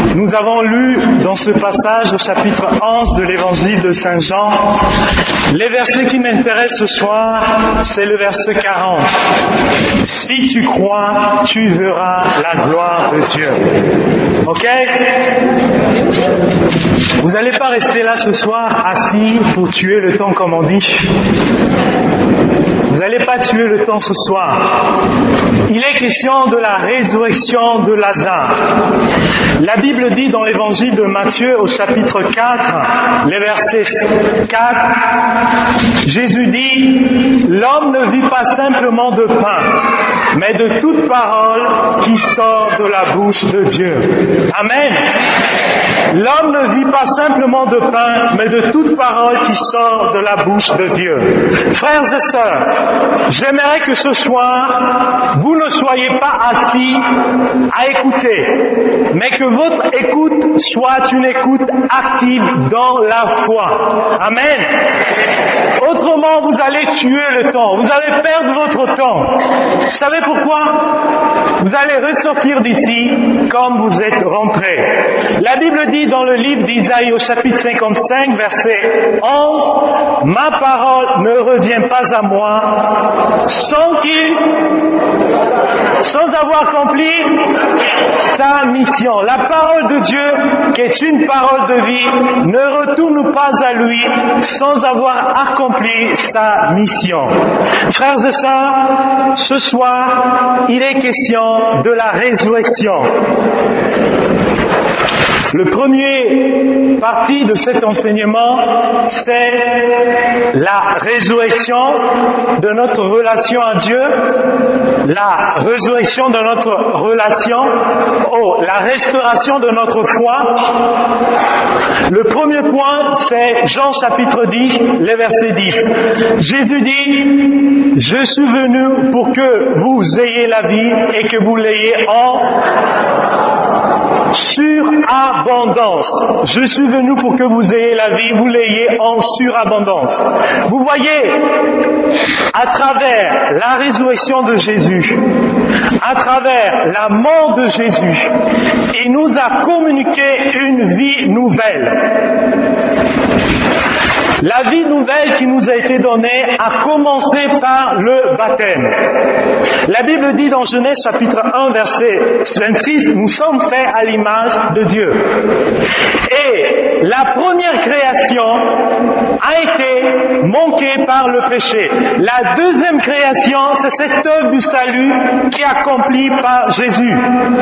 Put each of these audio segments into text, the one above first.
Nous avons lu dans ce passage au chapitre 11 de l'évangile de Saint Jean, les versets qui m'intéressent ce soir, c'est le verset 40. Si tu crois, tu verras la gloire de Dieu. Ok? Vous n'allez pas rester là ce soir assis pour tuer le temps comme on dit. Vous n'allez pas tuer le temps ce soir. Il est question de la résurrection de Lazare. La Bible dit dans l'évangile de Matthieu au chapitre 4, les versets 4, Jésus dit, l'homme ne vit pas simplement de pain, mais de toute parole qui sort de la bouche de Dieu. Amen. L'homme ne vit pas simplement de pain, mais de toute parole qui sort de la bouche de Dieu. Frères et sœurs, j'aimerais que ce soir, vous ne soyez pas assis à écouter, mais que votre écoute soit une écoute active dans la foi. Amen. Autrement, vous allez tuer le temps, vous allez perdre votre temps. Vous savez pourquoi? Vous allez ressortir d'ici comme vous êtes rentrés. La Bible dit dans le livre d'Isaïe au chapitre 55, verset 11, « Ma parole ne revient pas à moi sans avoir accompli sa mission. » La parole de Dieu, qui est une parole de vie, ne retourne pas à lui sans avoir accompli sa mission. Frères et sœurs, ce soir, il est question de la résurrection. Le premier partie de cet enseignement, c'est la résurrection de notre relation à Dieu, la résurrection de notre relation, la restauration de notre foi. Le premier point, c'est Jean chapitre 10, les versets 10. Jésus dit, « Je suis venu pour que vous ayez la vie et que vous l'ayez en surabondance. Je suis venu pour que vous ayez la vie, vous l'ayez en surabondance. » Vous voyez, à travers la résurrection de Jésus, à travers la mort de Jésus, il nous a communiqué une vie nouvelle. La vie nouvelle qui nous a été donnée a commencé par le baptême. La Bible dit dans Genèse chapitre 1 verset 26, nous sommes faits à l'image de Dieu. Et la première création a été manquée par le péché. La deuxième création, c'est cette œuvre du salut qui est accomplie par Jésus.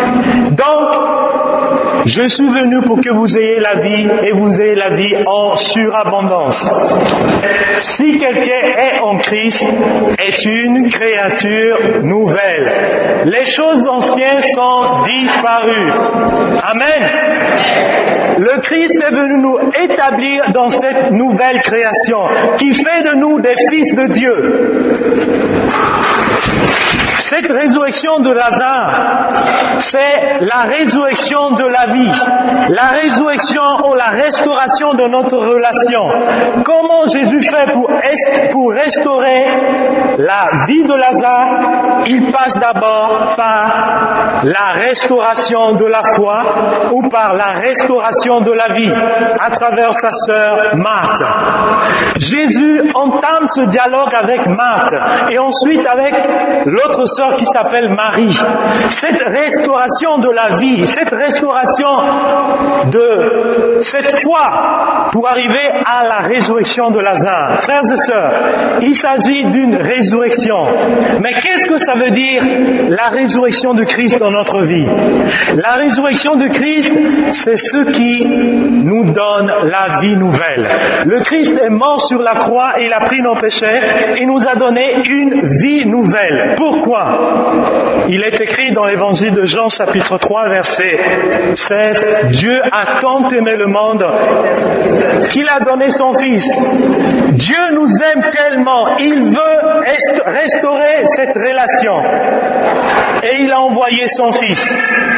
Donc, je suis venu pour que vous ayez la vie et vous ayez la vie en surabondance. Si quelqu'un est en Christ, est une créature nouvelle. Les choses anciennes sont disparues. Amen. Le Christ est venu nous établir dans cette nouvelle création qui fait de nous des fils de Dieu. Cette résurrection de Lazare, c'est la résurrection de la vie, la résurrection ou la restauration de notre relation. Comment Jésus fait pour restaurer la vie de Lazare? Il passe d'abord par la restauration de la foi ou par la restauration de la vie à travers sa sœur Marthe. Jésus entame ce dialogue avec Marthe et ensuite avec l'autre sœur qui s'appelle Marie. Cette restauration de la vie, cette restauration de cette foi pour arriver à la résurrection de Lazare. Frères et sœurs, il s'agit d'une résurrection. Mais qu'est-ce que ça veut dire la résurrection de Christ dans notre vie? La résurrection de Christ, c'est ce qui nous donne la vie nouvelle. Le Christ est mort sur la croix et il a pris nos péchés et nous a donné une vie nouvelle. Pourquoi? Il est écrit dans l'évangile de Jean chapitre 3 verset 16, Dieu a tant aimé le monde qu'il a donné son Fils. Dieu nous aime tellement, il veut restaurer cette relation et il a envoyé son Fils.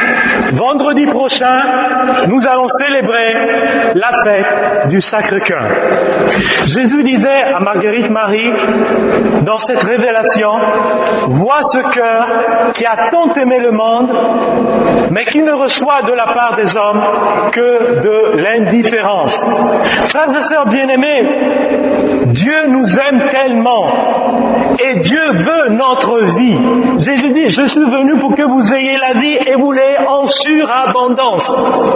Vendredi prochain, nous allons célébrer la fête du Sacré-Cœur. Jésus disait à Marguerite Marie, dans cette révélation, « Vois ce cœur qui a tant aimé le monde, mais qui ne reçoit de la part des hommes que de l'indifférence. » Frères et sœurs bien-aimés, Dieu nous aime tellement et Dieu veut notre vie. Jésus dit, je suis venu pour que vous ayez la vie et vous l'ayez en surabondance.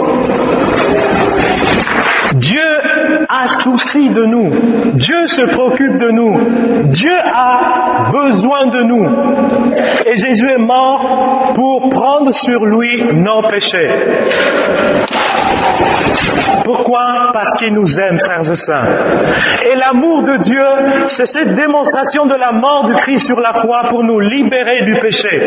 Dieu a souci de nous. Dieu se préoccupe de nous. Dieu a besoin de nous. Et Jésus est mort pour prendre sur lui nos péchés. Pourquoi? Parce qu'il nous aime, frères et sœurs. Et l'amour de Dieu, c'est cette démonstration de la mort du Christ sur la croix pour nous libérer du péché.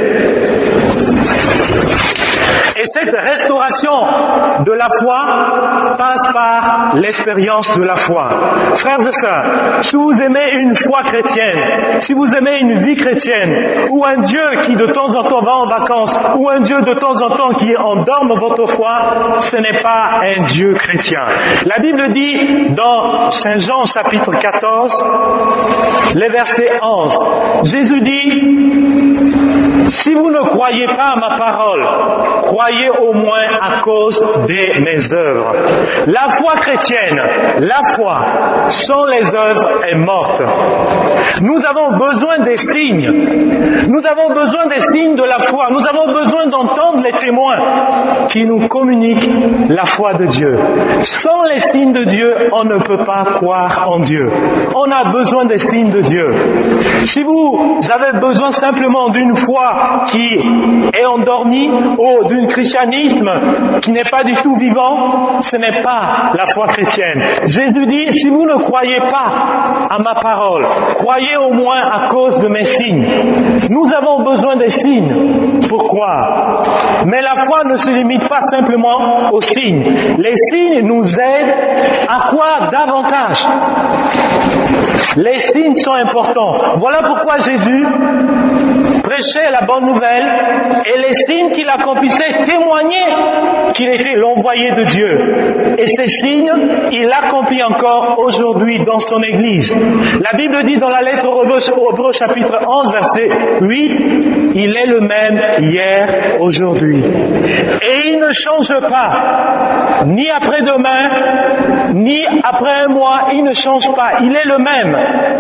Et cette restauration de la foi passe par l'expérience de la foi. Frères et sœurs, si vous aimez une foi chrétienne, si vous aimez une vie chrétienne, ou un Dieu qui de temps en temps va en vacances, ou un Dieu de temps en temps qui endorme votre foi, ce n'est pas un Dieu chrétien. La Bible dit dans Saint Jean chapitre 14, les versets 11, Jésus dit, si vous ne croyez pas à ma parole, croyez au moins à cause de mes œuvres. La foi chrétienne, la foi, sans les œuvres, est morte. Nous avons besoin des signes. Nous avons besoin des signes de la foi. Nous avons besoin d'entendre les témoins qui nous communiquent la foi de Dieu. Sans les signes de Dieu, on ne peut pas croire en Dieu. On a besoin des signes de Dieu. Si vous avez besoin simplement d'une foi qui est endormie ou d'un christianisme qui n'est pas du tout vivant, ce n'est pas la foi chrétienne. Jésus dit, si vous ne croyez pas à ma parole, croyez au moins à cause de mes signes. Nous avons besoin des signes. Pourquoi? Mais la foi ne se limite pas simplement aux signes. Les signes nous aident à quoi davantage? Les signes sont importants. Voilà pourquoi Jésus prêchait la bonne nouvelle et les signes qu'il accomplissait témoignaient qu'il était l'envoyé de Dieu. Et ces signes, il l'accomplit encore aujourd'hui dans son Église. La Bible dit dans la lettre aux Hébreux chapitre 11 verset 8, il est le même hier, aujourd'hui. Et il ne change pas, ni après-demain, ni après un mois, il ne change pas, il est le même.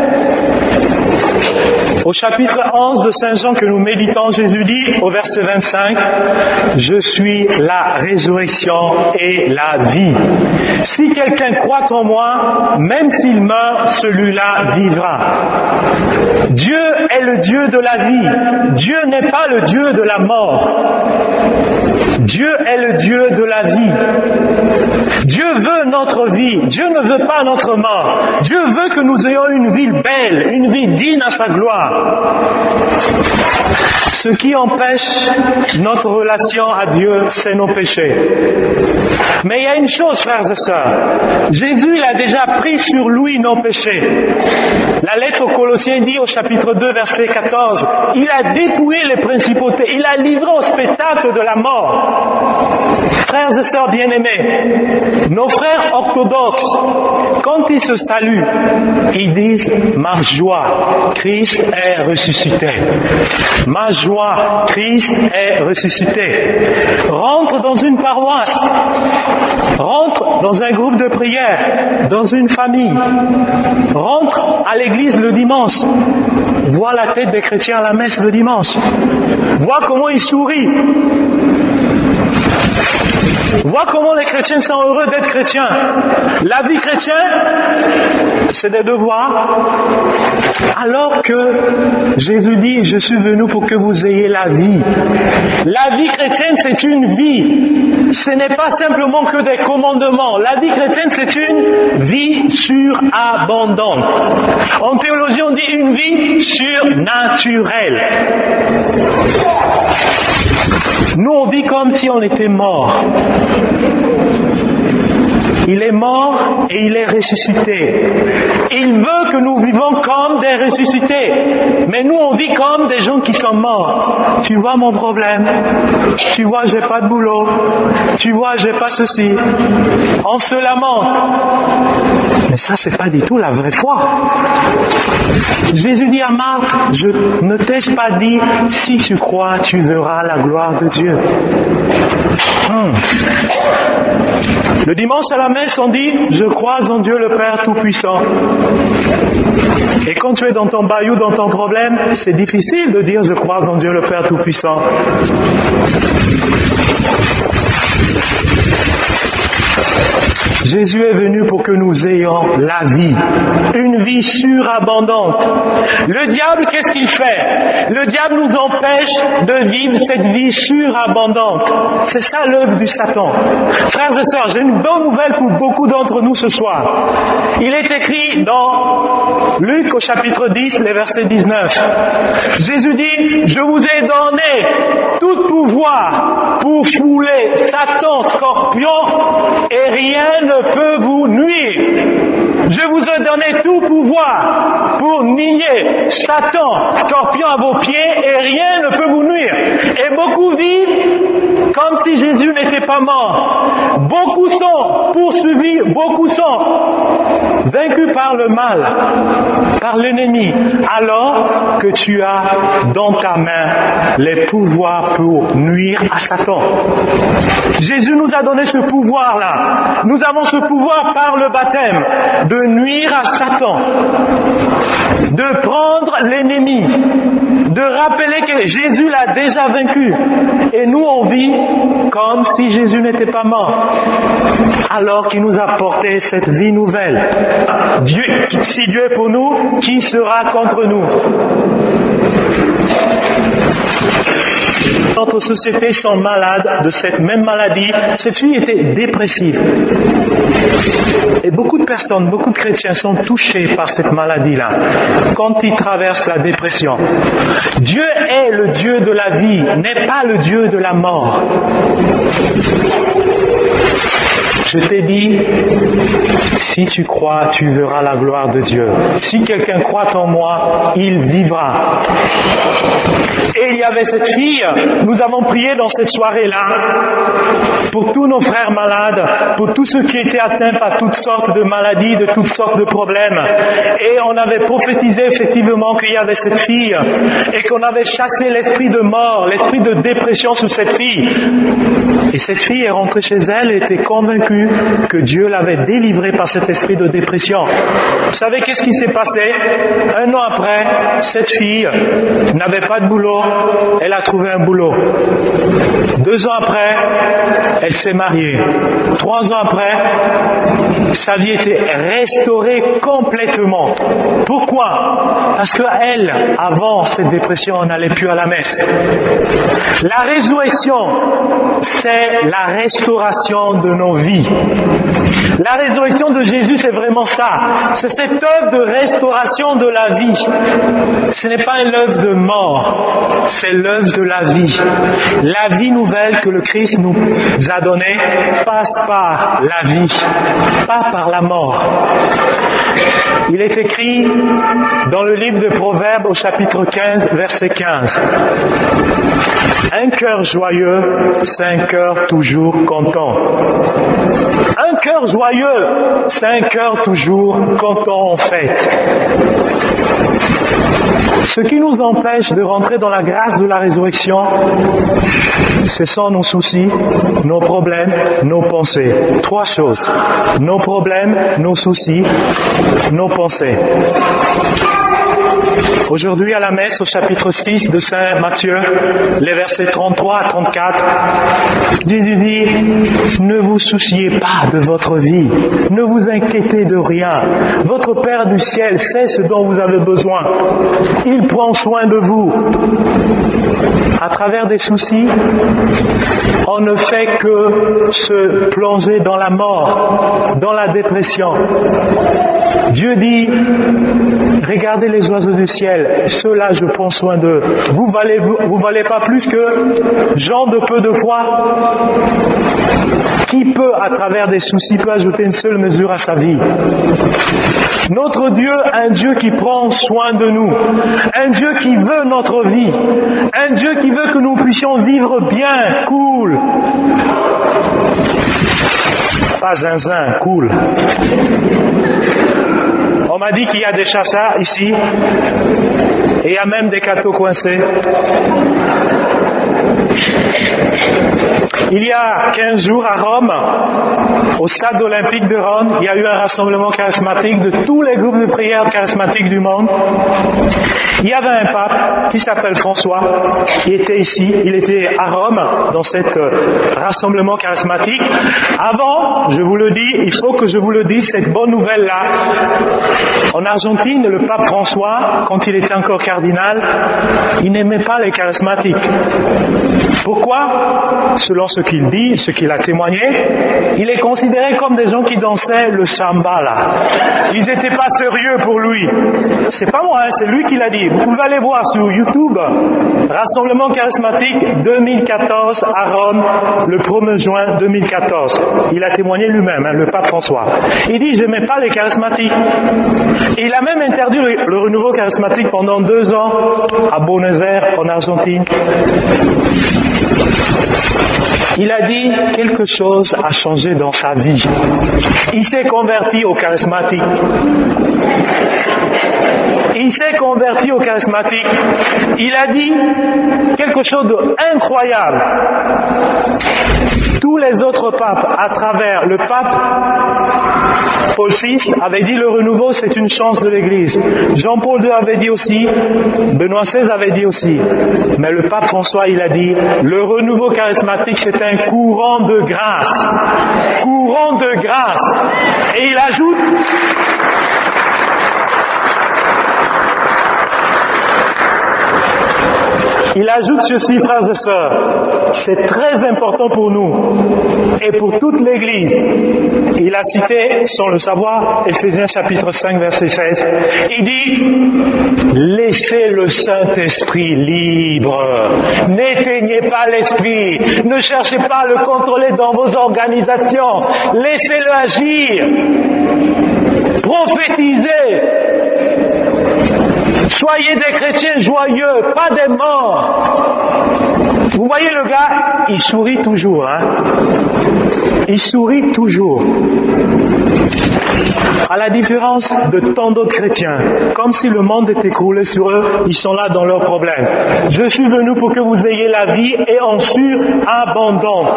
Au chapitre 11 de Saint Jean que nous méditons, Jésus dit au verset 25, « Je suis la résurrection et la vie. Si quelqu'un croit en moi, même s'il meurt, celui-là vivra. » Dieu est le Dieu de la vie. Dieu n'est pas le Dieu de la mort. Dieu est le Dieu de la vie. Dieu veut notre vie. Dieu ne veut pas notre mort. Dieu veut que nous ayons une vie belle, une vie digne à sa gloire. Ce qui empêche notre relation à Dieu, c'est nos péchés. Mais il y a une chose, frères et sœurs. Jésus, il a déjà pris sur lui nos péchés. La lettre aux Colossiens dit au chapitre 2, verset 14, il a dépouillé les principautés, il a livré au spectacle de la mort. Frères et sœurs bien-aimés, nos frères orthodoxes, quand ils se saluent, ils disent « Ma joie, Christ est ressuscité. Ma joie, Christ est ressuscité. » Rentre dans une paroisse, rentre dans un groupe de prière, dans une famille, rentre à l'église le dimanche, vois la tête des chrétiens à la messe le dimanche, vois comment ils sourient. Vois comment les chrétiens sont heureux d'être chrétiens. La vie chrétienne, c'est des devoirs. Alors que Jésus dit, je suis venu pour que vous ayez la vie. La vie chrétienne, c'est une vie. Ce n'est pas simplement que des commandements. La vie chrétienne, c'est une vie surabondante. En théologie, on dit une vie surnaturelle. Nous, on vit comme si on était mort. Il est mort et il est ressuscité. Il veut que nous vivons comme des ressuscités. Mais nous, on vit comme des gens qui sont morts. Tu vois mon problème. Tu vois, j'ai pas de boulot. Tu vois, j'ai pas ceci. On se lamente. Mais ça, c'est pas du tout la vraie foi. Jésus dit à Marthe, je ne t'ai-je pas dit, si tu crois, tu verras la gloire de Dieu. Le dimanche à la messe, on dit, je crois en Dieu le Père Tout-Puissant. Et quand tu es dans ton bayou, dans ton problème, c'est difficile de dire, je crois en Dieu le Père Tout-Puissant. Jésus est venu pour que nous ayons la vie, une vie surabondante. Le diable, qu'est-ce qu'il fait? Le diable nous empêche de vivre cette vie surabondante. C'est ça l'œuvre du Satan. Frères et sœurs, j'ai une bonne nouvelle pour beaucoup d'entre nous ce soir. Il est écrit dans Luc au chapitre 10, les versets 19. Jésus dit, je vous ai donné tout pouvoir pour fouler Satan, scorpion, et rien ne peut vous nuire. Je vous ai donné tout pouvoir pour nier Satan, scorpion à vos pieds, et rien ne peut vous nuire. Et beaucoup vivent comme si Jésus n'était pas mort. Beaucoup sont poursuivis, beaucoup sont vaincus par le mal, par l'ennemi, alors que tu as dans ta main les pouvoirs pour nuire à Satan. Jésus nous a donné ce pouvoir-là. Nous avons ce pouvoir par le baptême de nuire à Satan, de prendre l'ennemi, de rappeler que Jésus l'a déjà vaincu. Et nous, on vit comme si Jésus n'était pas mort, alors qu'il nous a porté cette vie nouvelle. Dieu, si Dieu est pour nous, qui sera contre nous? Notre société sont malades de cette même maladie. Cette fille était dépressive. Et beaucoup de personnes, beaucoup de chrétiens sont touchés par cette maladie-là quand ils traversent la dépression. Dieu est le Dieu de la vie, n'est pas le Dieu de la mort. Je t'ai dit, si tu crois, tu verras la gloire de Dieu. Si quelqu'un croit en moi, il vivra. Et il y avait cette fille, nous avons prié dans cette soirée-là pour tous nos frères malades, pour tous ceux qui étaient atteints par toutes sortes de maladies, de toutes sortes de problèmes. Et on avait prophétisé effectivement qu'il y avait cette fille et qu'on avait chassé l'esprit de mort, l'esprit de dépression sur cette fille. Et cette fille est rentrée chez elle et était convaincue que Dieu l'avait délivrée par cet esprit de dépression. Vous savez qu'est-ce qui s'est passé? 1 an après, cette fille n'avait pas de boulot, elle a trouvé un boulot. 2 ans après, elle s'est mariée. 3 ans après, sa vie était restaurée complètement. Pourquoi? Parce qu'elle, avant cette dépression, on n'allait plus à la messe. La résurrection, c'est la restauration de nos vies. La résurrection de Jésus, c'est vraiment ça. C'est cette œuvre de restauration de la vie. Ce n'est pas une œuvre de mort, c'est l'œuvre de la vie. La vie nouvelle que le Christ nous a donnée passe par la vie, pas par la mort. Il est écrit dans le livre de Proverbes au chapitre 15, verset 15. Un cœur joyeux, c'est un cœur toujours content. Un cœur joyeux, c'est un cœur toujours content en fait. Ce qui nous empêche de rentrer dans la grâce de la résurrection, ce sont nos soucis, nos problèmes, nos pensées. 3 choses. Nos problèmes, nos soucis, nos pensées. Aujourd'hui à la messe au chapitre 6 de Saint Matthieu, les versets 33 à 34, Jésus dit, ne vous souciez pas de votre vie, ne vous inquiétez de rien. Votre Père du ciel sait ce dont vous avez besoin. Il prend soin de vous. À travers des soucis, on ne fait que se plonger dans la mort, dans la dépression. Dieu dit, regardez les oiseaux du ciel, ceux-là je prends soin d'eux. Vous valez pas plus que gens de peu de foi. Qui peut, à travers des soucis, peut ajouter une seule mesure à sa vie. Notre Dieu, un Dieu qui prend soin de nous, un Dieu qui veut notre vie, un Dieu qui veut que nous puissions vivre bien, cool. Pas zinzin, cool. On m'a dit qu'il y a des chasseurs ici, et il y a même des cadeaux coincés. Il y a 15 jours à Rome, au stade olympique de Rome, il y a eu un rassemblement charismatique de tous les groupes de prière charismatiques du monde. Il y avait un pape qui s'appelle François, qui était ici, il était à Rome dans cet rassemblement charismatique. Avant, je vous le dis, il faut que je vous le dise, cette bonne nouvelle-là, en Argentine, le pape François, quand il était encore cardinal, il n'aimait pas les charismatiques. Pourquoi? Selon ce qu'il dit, ce qu'il a témoigné, il est considéré comme des gens qui dansaient le samba là. Ils n'étaient pas sérieux pour lui. C'est pas moi, hein, c'est lui qui l'a dit. Vous pouvez aller voir sur YouTube, Rassemblement charismatique 2014 à Rome, le 1er juin 2014. Il a témoigné lui-même, hein, le pape François. Il dit, j'aimais pas les charismatiques. Et il a même interdit le renouveau charismatique pendant 2 ans à Buenos Aires, en Argentine. Il a dit quelque chose a changé dans sa vie. Il s'est converti au charismatique. Il s'est converti au charismatique. Il a dit quelque chose d'incroyable. Tous les autres papes, à travers le pape Paul VI, avait dit le renouveau c'est une chance de l'Église. Jean-Paul II avait dit aussi, Benoît XVI avait dit aussi. Mais le pape François, il a dit, le renouveau charismatique c'est un courant de grâce. Courant de grâce. Et il ajoute, ceci, frères et sœurs, c'est très important pour nous et pour toute l'Église. Il a cité, sans le savoir, Éphésiens chapitre 5, verset 16. Il dit, laissez le Saint-Esprit libre. N'éteignez pas l'Esprit. Ne cherchez pas à le contrôler dans vos organisations. Laissez-le agir. Prophétisez. Soyez des chrétiens joyeux, pas des morts. Vous voyez le gars, il sourit toujours, hein. Il sourit toujours. À la différence de tant d'autres chrétiens, comme si le monde était écroulé sur eux, ils sont là dans leurs problèmes. Je suis venu pour que vous ayez la vie et en surabondance.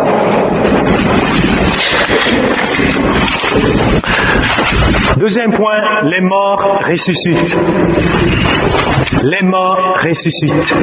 Deuxième point, les morts ressuscitent. Les morts ressuscitent.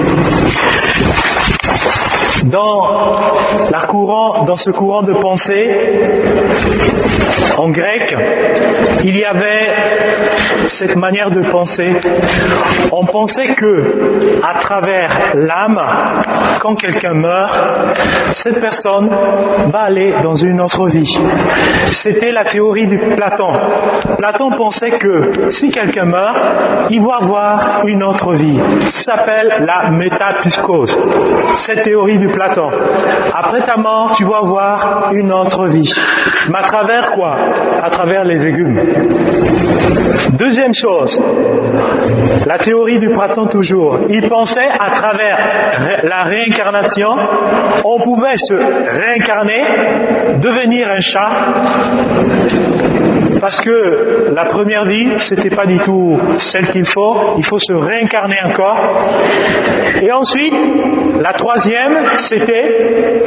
Dans ce courant de pensée, en grec, il y avait cette manière de penser. On pensait que, à travers l'âme, quand quelqu'un meurt, cette personne va aller dans une autre vie. C'était la théorie de Platon. Platon pensait que si quelqu'un meurt, il va avoir une autre vie. Ça s'appelle la métapsychose. Cette théorie du Platon. Après ta mort, tu vas avoir une autre vie. Mais à travers quoi? À travers les légumes. Deuxième chose, la théorie du Platon toujours. Il pensait à travers la réincarnation, on pouvait se réincarner, devenir un chat, parce que la première vie, c'était pas du tout celle qu'il faut se réincarner encore. Et ensuite, la troisième, c'était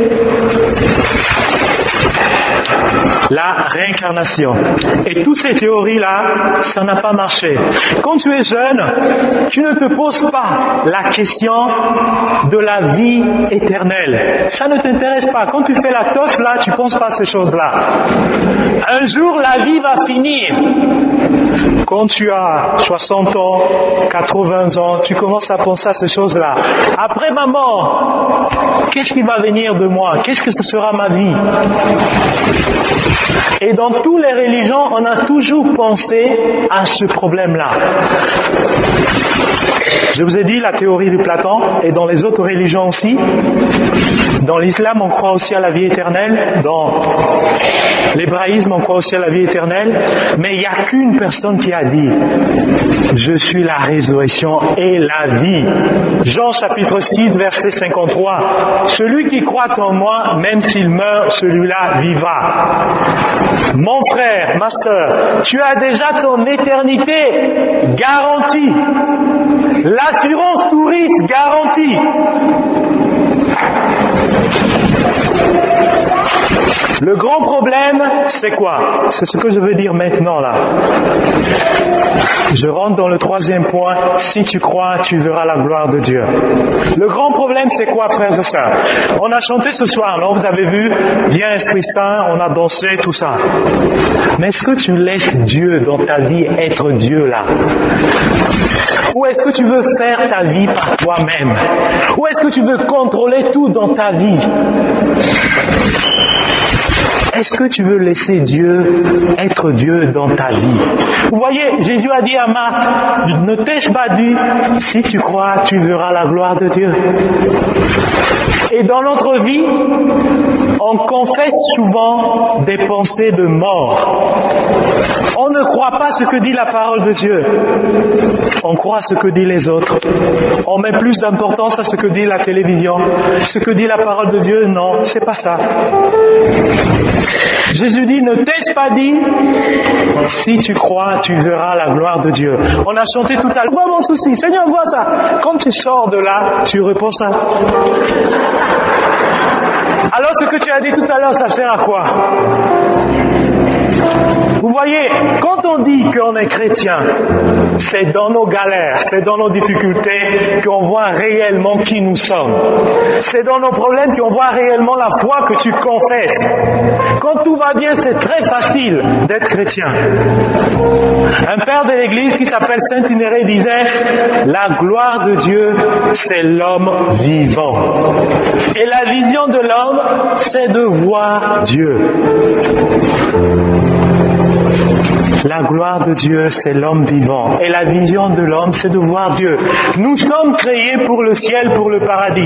la réincarnation. Et toutes ces théories-là, ça n'a pas marché. Quand tu es jeune, tu ne te poses pas la question de la vie éternelle. Ça ne t'intéresse pas. Quand tu fais la teuf, là, tu ne penses pas à ces choses-là. Un jour, la vie va finir. Quand tu as 60 ans, 80 ans, tu commences à penser à ces choses-là. Après ma mort, qu'est-ce qui va venir de moi? Qu'est-ce que ce sera ma vie? Et dans toutes les religions, on a toujours pensé à ce problème-là. Je vous ai dit la théorie de Platon, et dans les autres religions aussi. Dans l'islam, on croit aussi à la vie éternelle. Dans l'hébraïsme, on croit aussi à la vie éternelle, mais il n'y a qu'une personne qui a dit « Je suis la résurrection et la vie ». Jean chapitre 6, verset 53. « Celui qui croit en moi, même s'il meurt, celui-là vivra. » Mon frère, ma sœur, tu as déjà ton éternité garantie. L'assurance touriste garantie. Le grand problème, c'est quoi? C'est ce que je veux dire maintenant là. Je rentre dans le troisième point. Si tu crois, tu verras la gloire de Dieu. Le grand problème, c'est quoi, frères et sœurs? On a chanté ce soir, non? Vous avez vu? Viens Esprit Saint, on a dansé, tout ça. Mais est-ce que tu laisses Dieu dans ta vie être Dieu là? Ou est-ce que tu veux faire ta vie par toi-même? Ou est-ce que tu veux contrôler tout dans ta vie? Est-ce que tu veux laisser Dieu être Dieu dans ta vie? Vous voyez, Jésus a dit à Marc, ne t'ai-je pas dit, si tu crois, tu verras la gloire de Dieu. Et dans notre vie, on confesse souvent des pensées de mort. On ne croit pas ce que dit la parole de Dieu. On croit ce que disent les autres. On met plus d'importance à ce que dit la télévision. Ce que dit la parole de Dieu, non, c'est pas ça. Jésus dit, ne t'ai-je pas dit, si tu crois, tu verras la gloire de Dieu. On a chanté tout à l'heure, vois mon souci, Seigneur, vois ça. Quand tu sors de là, tu réponds ça. Alors ce que tu as dit tout à l'heure, ça sert à quoi? Vous voyez, quand on dit qu'on est chrétien, c'est dans nos galères, c'est dans nos difficultés qu'on voit réellement qui nous sommes. C'est dans nos problèmes qu'on voit réellement la foi que tu confesses. Quand tout va bien, c'est très facile d'être chrétien. Un père de l'église qui s'appelle Saint Inérée disait « La gloire de Dieu, c'est l'homme vivant. Et la vision de l'homme, c'est de voir Dieu. » La gloire de Dieu, c'est l'homme vivant. Et la vision de l'homme, c'est de voir Dieu. Nous sommes créés pour le ciel, pour le paradis.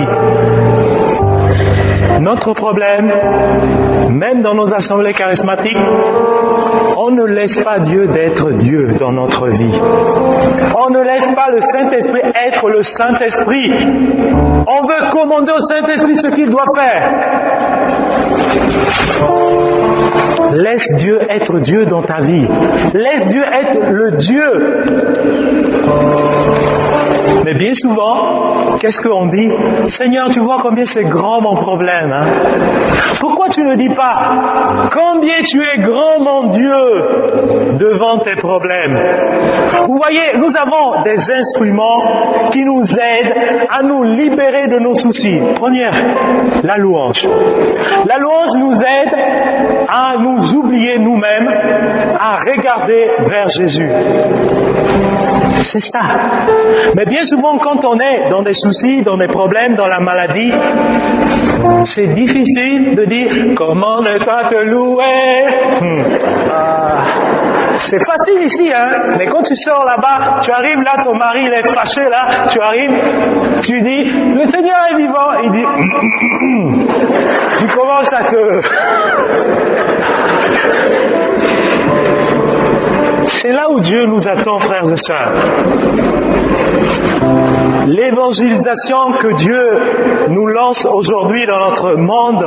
Notre problème, même dans nos assemblées charismatiques, on ne laisse pas Dieu d'être Dieu dans notre vie. On ne laisse pas le Saint-Esprit être le Saint-Esprit. On veut commander au Saint-Esprit ce qu'il doit faire. Laisse Dieu être Dieu dans ta vie. Laisse Dieu être le Dieu. Mais bien souvent, qu'est-ce qu'on dit? Seigneur, tu vois combien c'est grand mon problème. Hein? Pourquoi tu ne dis pas combien tu es grand mon Dieu devant tes problèmes? Vous voyez, nous avons des instruments qui nous aident à nous libérer de nos soucis. Première, la louange. La louange nous aide à nous oublier nous-mêmes, à regarder vers Jésus. C'est ça. Mais bien souvent, quand on est dans des soucis, dans des problèmes, dans la maladie, c'est difficile de dire « Comment ne pas te louer ?» C'est facile ici, hein. Mais quand tu sors là-bas, tu arrives là, ton mari il est fâché là, tu arrives, tu dis « Le Seigneur est vivant !» Il dit « Tu commences à te... » C'est là où Dieu nous attend, frères et sœurs. L'évangélisation que Dieu nous lance aujourd'hui dans notre monde,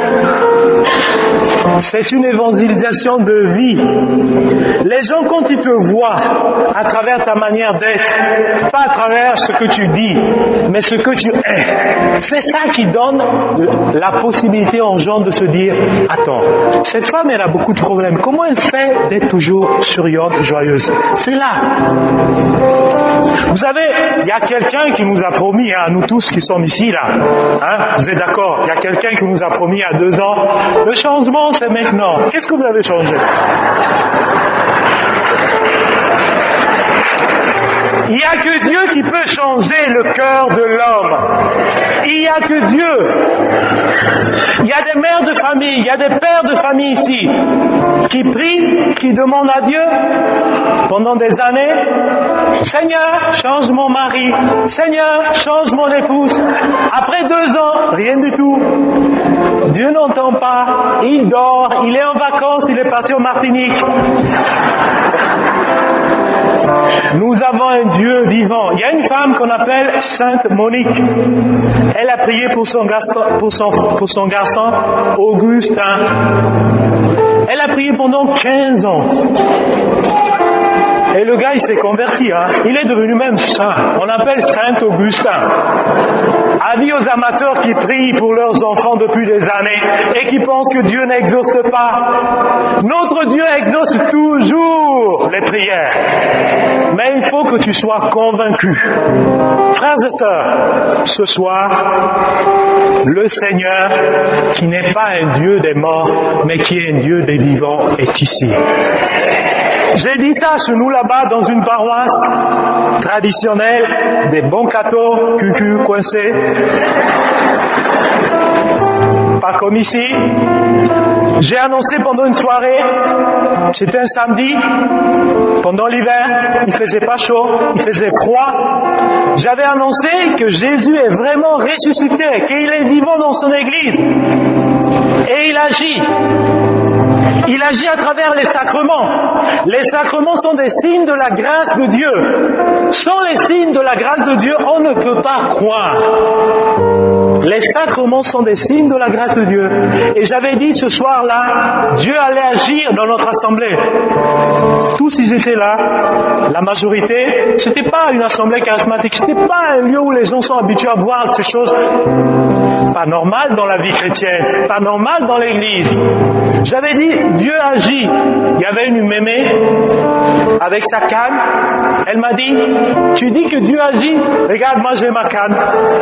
c'est une évangélisation de vie. Les gens, quand ils te voient à travers ta manière d'être, pas à travers ce que tu dis, mais ce que tu es, c'est ça qui donne la possibilité aux gens de se dire « Attends, cette femme, elle a beaucoup de problèmes. Comment elle fait d'être toujours souriante, joyeuse ?» C'est là. Vous savez, il y a quelqu'un qui nous a promis, à nous tous qui sommes ici, là, hein, vous êtes d'accord, il y a quelqu'un qui nous a promis il y a 2 ans, le changement c'est maintenant. Qu'est-ce que vous avez changé? Il n'y a que Dieu qui peut changer le cœur de l'homme. Il n'y a que Dieu. Il y a des mères de famille, il y a des pères de famille ici qui prient, qui demandent à Dieu pendant des années, Seigneur, change mon mari, Seigneur, change mon épouse. Après 2 ans, rien du tout. Dieu n'entend pas, il dort, il est en vacances, il est parti en Martinique. Nous avons un Dieu vivant. Il y a une femme qu'on appelle Sainte Monique. Elle a prié pour son garçon Augustin. Elle a prié pendant 15 ans. Et le gars, il s'est converti, hein. Il est devenu même saint. On appelle Saint Augustin. Avis aux amateurs qui prient pour leurs enfants depuis des années et qui pensent que Dieu n'exauce pas. Notre Dieu exauce toujours les prières. Mais il faut que tu sois convaincu. Frères et sœurs, ce soir, le Seigneur, qui n'est pas un Dieu des morts, mais qui est un Dieu des vivants, est ici. J'ai dit ça chez nous là-bas dans une paroisse traditionnelle, des bons cathos, cucu, coincés. Pas comme ici. J'ai annoncé pendant une soirée, c'était un samedi, pendant l'hiver, il faisait pas chaud, il faisait froid. J'avais annoncé que Jésus est vraiment ressuscité, qu'il est vivant dans son église. Et il agit. Il agit à travers les sacrements. Les sacrements sont des signes de la grâce de Dieu. Sans les signes de la grâce de Dieu, on ne peut pas croire. Les sacrements sont des signes de la grâce de Dieu. Et j'avais dit ce soir-là, Dieu allait agir dans notre assemblée. Tous ils étaient là, la majorité. C'était pas une assemblée charismatique, c'était pas un lieu où les gens sont habitués à voir ces choses pas normales dans la vie chrétienne, pas normales dans l'église. J'avais dit, Dieu agit. Il y avait une mémé avec sa canne. Elle m'a dit, tu dis que Dieu agit? Regarde, moi j'ai ma canne.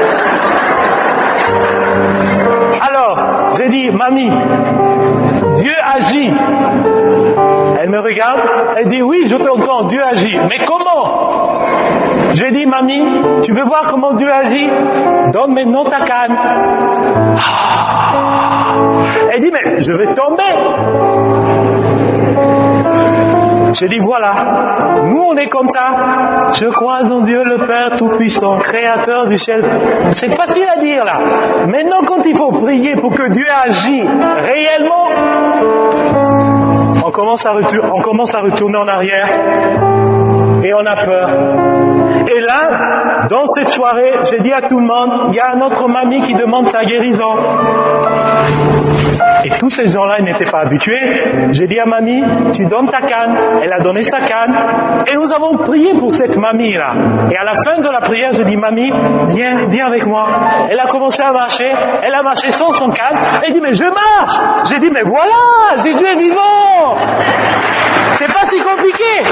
Alors, j'ai dit, mamie, Dieu agit. Elle me regarde, elle dit, oui, je t'entends, Dieu agit. Mais comment? J'ai dit, mamie, tu veux voir comment Dieu agit? Donne maintenant ta canne. Elle dit, mais je vais tomber. J'ai dit, voilà, nous on est comme ça. Je crois en Dieu le Père Tout-Puissant, Créateur du ciel. C'est facile à dire là. Maintenant, quand il faut prier pour que Dieu agisse réellement, on commence à retourner en arrière et on a peur. Et là, dans cette soirée, j'ai dit à tout le monde, il y a notre mamie qui demande sa guérison. Et tous ces gens-là, ils n'étaient pas habitués. J'ai dit à mamie, tu donnes ta canne. Elle a donné sa canne. Et nous avons prié pour cette mamie-là. Et à la fin de la prière, j'ai dit, mamie, viens avec moi. Elle a commencé à marcher. Elle a marché sans son canne. Elle dit, mais je marche. J'ai dit, mais voilà, Jésus est vivant. C'est pas si compliqué.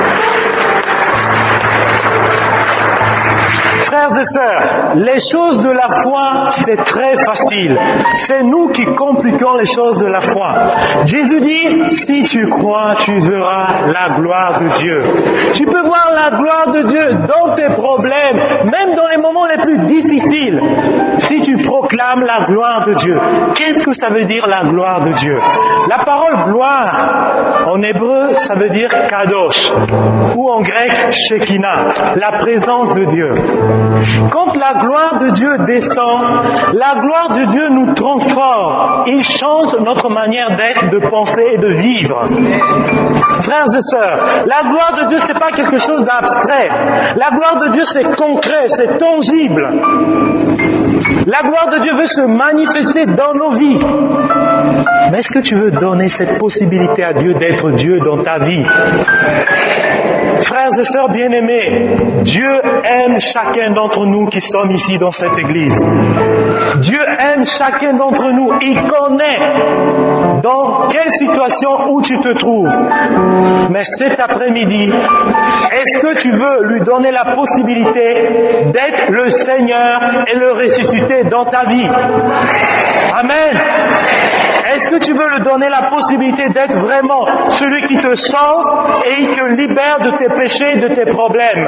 Frères et sœurs, les choses de la foi, c'est très facile. C'est nous qui compliquons les choses de la foi. Jésus dit, si tu crois, tu verras la gloire de Dieu. Tu peux voir la gloire de Dieu dans tes problèmes, même dans les moments les plus difficiles. Si tu proclames la gloire de Dieu, qu'est-ce que ça veut dire la gloire de Dieu? La parole gloire, en hébreu, ça veut dire kadosh, ou en grec, shekinah, la présence de Dieu. Quand la gloire de Dieu descend, la gloire de Dieu nous transforme. Il change notre manière d'être, de penser et de vivre. Frères et sœurs, la gloire de Dieu, c'est pas quelque chose d'abstrait. La gloire de Dieu, c'est concret, c'est tangible. La gloire de Dieu veut se manifester dans nos vies. Mais est-ce que tu veux donner cette possibilité à Dieu d'être Dieu dans ta vie? Frères et sœurs bien-aimés, Dieu aime chacun d'entre nous qui sommes ici dans cette église. Dieu aime chacun d'entre nous. Il connaît dans quelle situation où tu te trouves. Mais cet après-midi, est-ce que tu veux lui donner la possibilité d'être le Seigneur et le ressusciter dans ta vie? Amen. Est-ce que tu veux lui donner la possibilité d'être vraiment celui qui te sauve et qui te libère de tes péchés, de tes problèmes?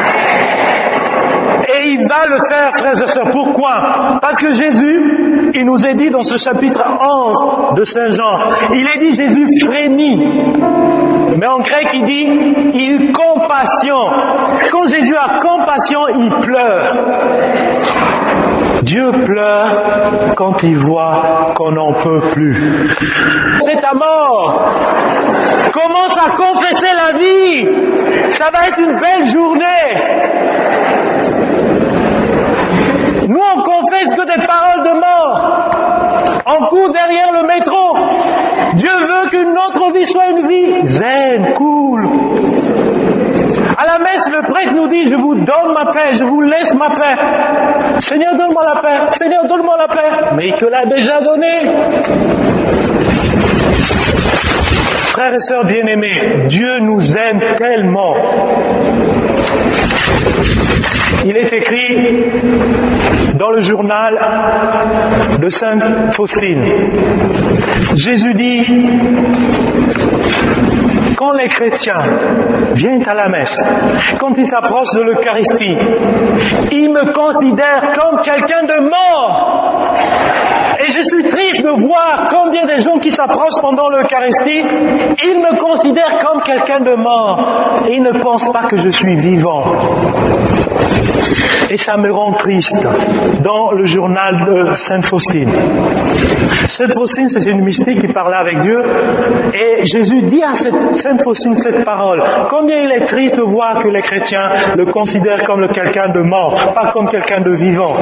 Et il va le faire, frères et sœurs. Pourquoi? Parce que Jésus, il nous est dit dans ce chapitre 11 de Saint Jean, il est dit Jésus frémit. Mais en grec, il dit, il eut compassion. Quand Jésus a compassion, il pleure. Dieu pleure quand il voit qu'on n'en peut plus. C'est ta mort. Commence à confesser la vie. Ça va être une belle journée. Nous, on confesse que des paroles de mort. On court derrière le métro. Dieu veut que notre vie soit une vie zen, cool. À la messe, le prêtre nous dit, je vous donne ma paix, je vous laisse ma paix. Seigneur, donne-moi la paix. Seigneur, donne-moi la paix. Mais il te l'a déjà donnée. Frères et sœurs bien-aimés, Dieu nous aime tellement. Il est écrit dans le journal de Sainte Faustine. Jésus dit, quand les chrétiens viennent à la messe, quand ils s'approchent de l'Eucharistie, ils me considèrent comme quelqu'un de mort. Et je suis triste de voir combien de gens qui s'approchent pendant l'Eucharistie, ils me considèrent comme quelqu'un de mort. Et ils ne pensent pas que je suis vivant. Et ça me rend triste. Dans le journal de Sainte Faustine. Sainte Faustine, c'est une mystique qui parlait avec Dieu. Et Jésus dit à Sainte Faustine cette parole. Combien il est triste de voir que les chrétiens le considèrent comme quelqu'un de mort, pas comme quelqu'un de vivant.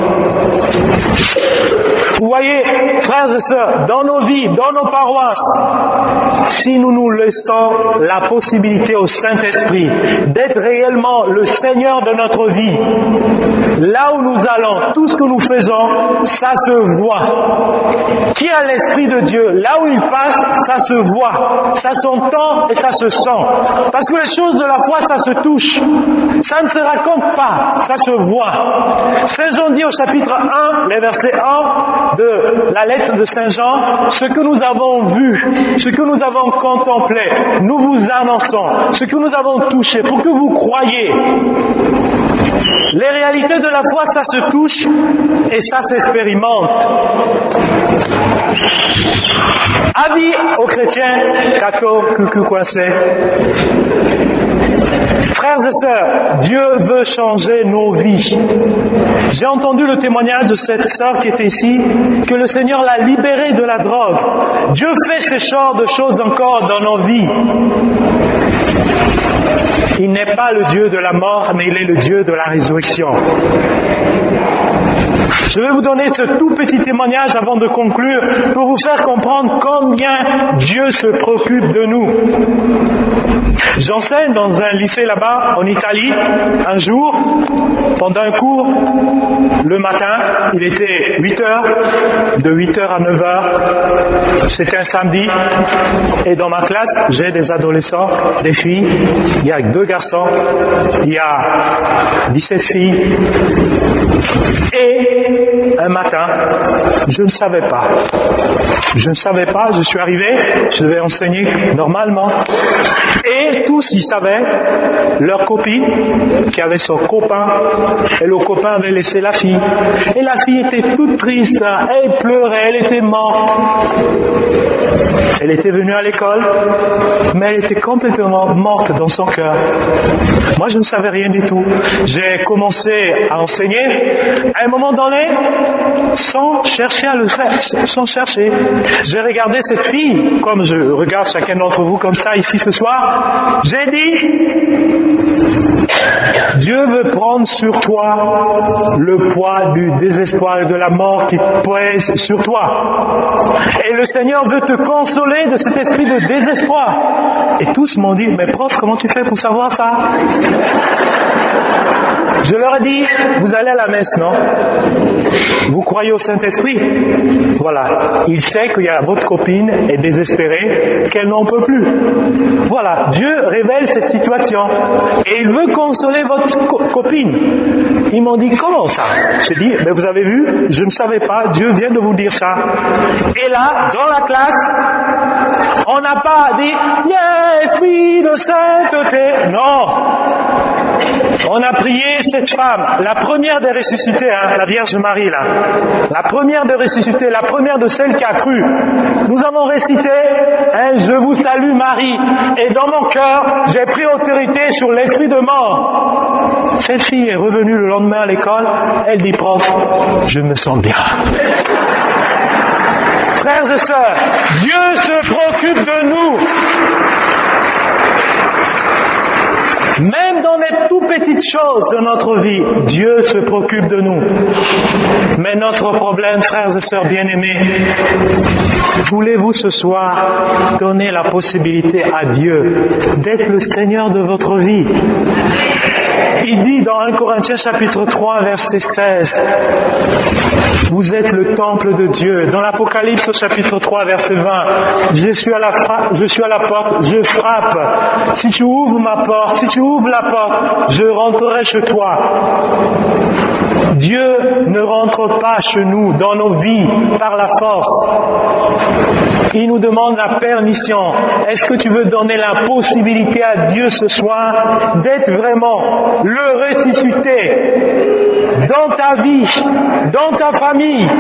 Vous voyez, frères et sœurs, dans nos vies, dans nos paroisses, si nous nous laissons la possibilité au Saint-Esprit d'être réellement le Seigneur de notre vie, là où nous allons, tout ce que nous faisons, ça se voit. Qui a l'Esprit de Dieu, là où il passe, ça se voit. Ça s'entend et ça se sent. Parce que les choses de la foi, ça se touche. Ça ne se raconte pas, ça se voit. Saint Jean dit au chapitre 1, les versets 1 de la lettre de Saint Jean, ce que nous avons vu, ce que nous avons contemplé, nous vous annonçons, ce que nous avons touché, pour que vous croyiez. Les réalités de la foi, ça se touche et ça s'expérimente. Avis aux chrétiens, caco, cucu, coincé. Frères et sœurs, Dieu veut changer nos vies. J'ai entendu le témoignage de cette sœur qui était ici, que le Seigneur l'a libérée de la drogue. Dieu fait ce genre de choses encore dans nos vies. Il n'est pas le Dieu de la mort, mais il est le Dieu de la résurrection. Je vais vous donner ce tout petit témoignage avant de conclure pour vous faire comprendre combien Dieu se préoccupe de nous. J'enseigne dans un lycée là-bas, en Italie, un jour, pendant un cours, le matin, il était 8h, de 8h à 9h, c'était un samedi, et dans ma classe, j'ai des adolescents, des filles, il y a 2 garçons, il y a 17 filles, et un matin, je ne savais pas, je suis arrivé, je devais enseigner normalement, et tous ils savaient, leur copine qui avait son copain, et le copain avait laissé la fille, et la fille était toute triste, elle pleurait, elle était morte. Elle était venue à l'école, mais elle était complètement morte dans son cœur. Moi, je ne savais rien du tout. J'ai commencé à enseigner. À un moment donné, sans chercher à le faire, sans chercher, j'ai regardé cette fille, comme je regarde chacun d'entre vous comme ça ici ce soir. J'ai dit, Dieu veut prendre sur toi le poids du désespoir et de la mort qui pèse sur toi. Et le Seigneur veut te consoler de cet esprit de désespoir. Et tous m'ont dit, mais prof, comment tu fais pour savoir ça? Je leur ai dit, vous allez à la messe, non? Vous croyez au Saint-Esprit? Voilà. Il sait qu'il y a votre copine est désespérée, qu'elle n'en peut plus. Voilà. Dieu révèle cette situation. Et il veut consoler votre copine. Ils m'ont dit, comment ça? J'ai dit, mais vous avez vu, je ne savais pas, Dieu vient de vous dire ça. Et là, dans la classe, on n'a pas dit, yes, oui, de sainteté. Non. On a prié cette femme, la première des ressuscitées, la Vierge Marie là, la première des ressuscitées, la première de celles qui a cru. Nous avons récité, je vous salue Marie, et dans mon cœur, j'ai pris autorité sur l'esprit de mort. Cette fille est revenue le lendemain à l'école, elle dit, prof, je me sens bien. Frères et sœurs, Dieu se préoccupe de nous. petites choses de notre vie, Dieu se préoccupe de nous. Mais notre problème, frères et sœurs bien-aimés, voulez-vous ce soir donner la possibilité à Dieu d'être le Seigneur de votre vie? Il dit dans 1 Corinthiens chapitre 3 verset 16, vous êtes le temple de Dieu. Dans l'Apocalypse chapitre 3 verset 20, je suis à la porte, je frappe. Si tu ouvres ma porte, si tu ouvres la porte, je rentrerai chez toi. Dieu ne rentre pas chez nous, dans nos vies, par la force. Il nous demande la permission. Est-ce que tu veux donner la possibilité à Dieu ce soir d'être vraiment le ressuscité dans ta vie, dans ta famille?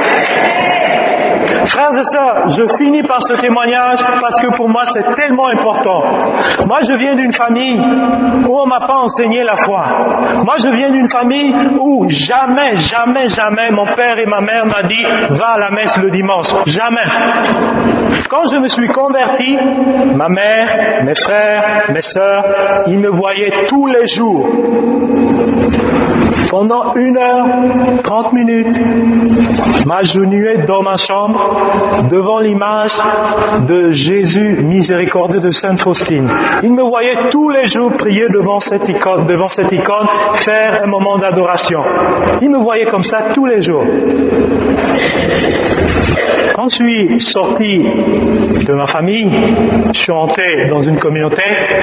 Frères et sœurs, je finis par ce témoignage parce que pour moi c'est tellement important. Moi je viens d'une famille où on ne m'a pas enseigné la foi. Moi je viens d'une famille où jamais mon père et ma mère m'ont dit va à la messe le dimanche. Jamais. Quand je me suis converti, ma mère, mes frères, mes sœurs, ils me voyaient tous les jours. Pendant 1 heure, 30 minutes, m'agenouillais dans ma chambre devant l'image de Jésus miséricordieux de Sainte Faustine. Ils me voyaient tous les jours prier devant cette icône, faire un moment d'adoration. Ils me voyaient comme ça tous les jours. Quand je suis sorti de ma famille, je suis entré dans une communauté,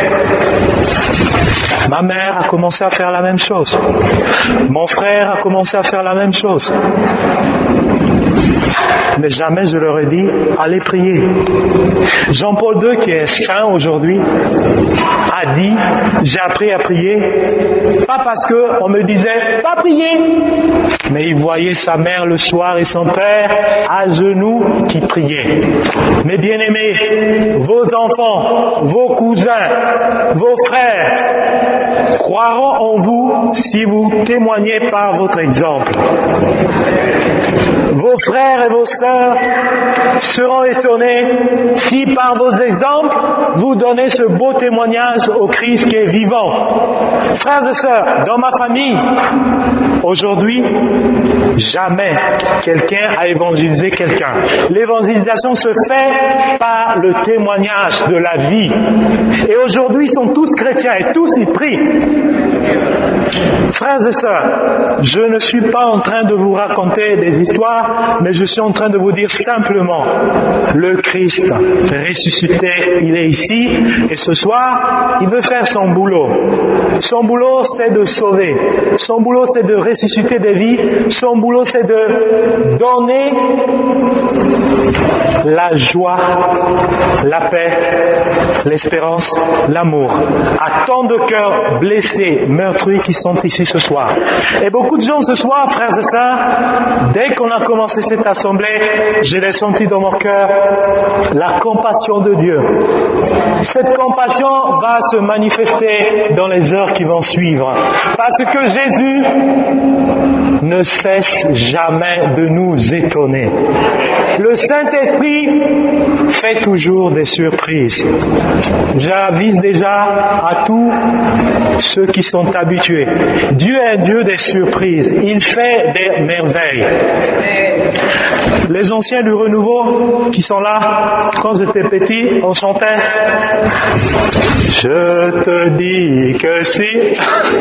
ma mère a commencé à faire la même chose. Mon frère a commencé à faire la même chose. Mais jamais je leur ai dit, allez prier. Jean-Paul II, qui est saint aujourd'hui, a dit, j'ai appris à prier, pas parce qu'on me disait, pas prier, mais il voyait sa mère le soir et son père à genoux qui priaient. Mes bien-aimés, vos enfants, vos cousins, vos frères croiront en vous si vous témoignez par votre exemple. Vos frères et vos sœurs seront étonnés si par vos exemples vous donnez ce beau témoignage au Christ qui est vivant. Frères et sœurs, dans ma famille, aujourd'hui, jamais quelqu'un a évangélisé quelqu'un. L'évangélisation se fait par le témoignage de la vie. Et aujourd'hui, ils sont tous chrétiens et tous y prient. Frères et sœurs, je ne suis pas en train de vous raconter des histoires, mais je suis en train de vous dire simplement, le Christ ressuscité, il est ici, et ce soir, il veut faire son boulot. Son boulot, c'est de sauver. Son boulot, c'est de ressusciter des vies. Son boulot, c'est de donner la joie, la paix, l'espérance, l'amour à tant de cœurs blessés, meurtris qui sont ici ce soir. Et beaucoup de gens ce soir, frères et sœurs, dès qu'on a commencé cette assemblée, j'ai senti dans mon cœur la compassion de Dieu. Cette compassion va se manifester dans les heures qui vont suivre. Parce que Jésus ne cesse jamais de nous étonner. Le Saint-Esprit fait toujours des surprises. J'avise déjà à tous ceux qui sont habitués. Dieu est Dieu des surprises. Il fait des merveilles. Les anciens du renouveau qui sont là, quand j'étais petit, on chantait « Je te dis que si... »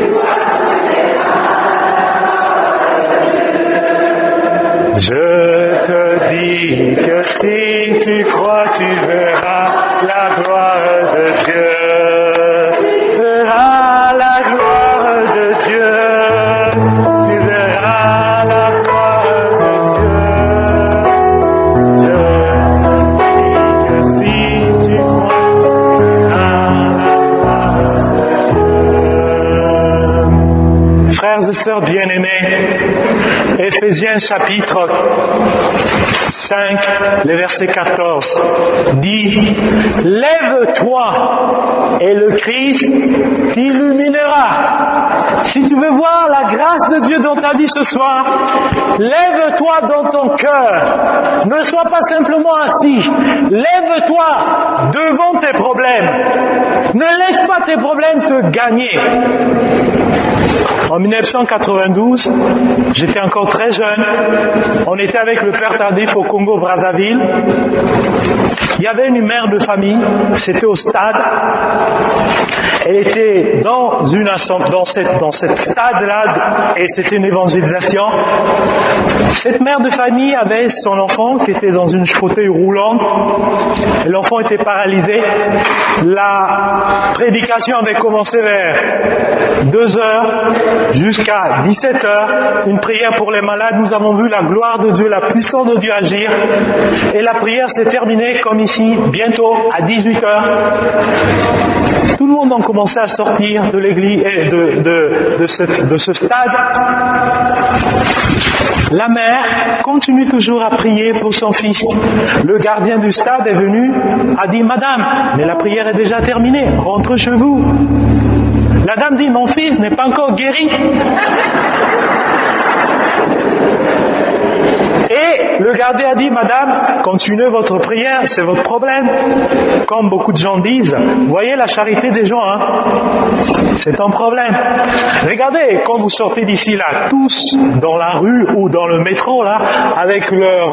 Je te dis que si tu crois, tu verras la gloire de Dieu. Tu verras la gloire de Dieu. Tu verras la gloire de Dieu. Je te dis que si tu crois, tu verras la gloire de Dieu. Frères et sœurs bien-aimés, Éphésiens chapitre 5, le verset 14, dit « Lève-toi et le Christ t'illuminera. » Si tu veux voir la grâce de Dieu dans ta vie ce soir, lève-toi dans ton cœur. Ne sois pas simplement assis. Lève-toi devant tes problèmes. Ne laisse pas tes problèmes te gagner. En 1992, j'étais encore très jeune, on était avec le Père Tardif au Congo-Brazzaville. Il y avait une mère de famille, c'était au stade. Elle était dans cette stade-là, et c'était une évangélisation. Cette mère de famille avait son enfant qui était dans une fauteuil roulante. L'enfant était paralysé. La prédication avait commencé vers 2h jusqu'à 17h. Une prière pour les malades. Nous avons vu la gloire de Dieu, la puissance de Dieu agir. Et la prière s'est terminée comme ici, bientôt à 18h. Tout le monde a commencé à sortir de l'église et de ce stade. La mère continue toujours à prier pour son fils. Le gardien du stade est venu, a dit « Madame, mais la prière est déjà terminée, rentre chez vous. » La dame dit « Mon fils n'est pas encore guéri. » Et le gardien a dit « Madame, continuez votre prière, c'est votre problème. » Comme beaucoup de gens disent, voyez la charité des gens, hein? C'est un problème. Regardez, quand vous sortez d'ici là, tous dans la rue ou dans le métro là, avec leur...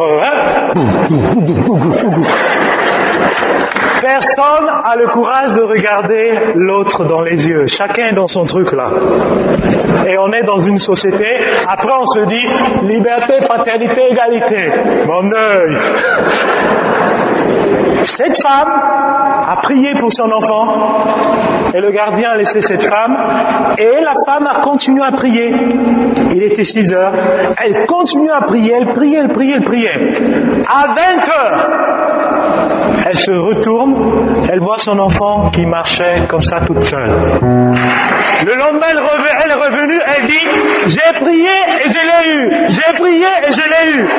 Personne n'a le courage de regarder l'autre dans les yeux. Chacun est dans son truc là. Et on est dans une société, après on se dit, liberté, paternité, égalité. Mon œil. Cette femme a prié pour son enfant, et le gardien a laissé cette femme, et la femme a continué à prier. Il était 6h, elle continue à prier, elle priait. À 20h, elle se retourne, elle voit son enfant qui marchait comme ça toute seule. Le lendemain, elle est revenue, elle dit, j'ai prié et je l'ai eu, j'ai prié et je l'ai eu.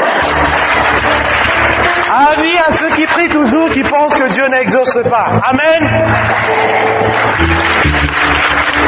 Avis à ceux qui prient toujours, qui pensent que Dieu n'exauce pas. Amen.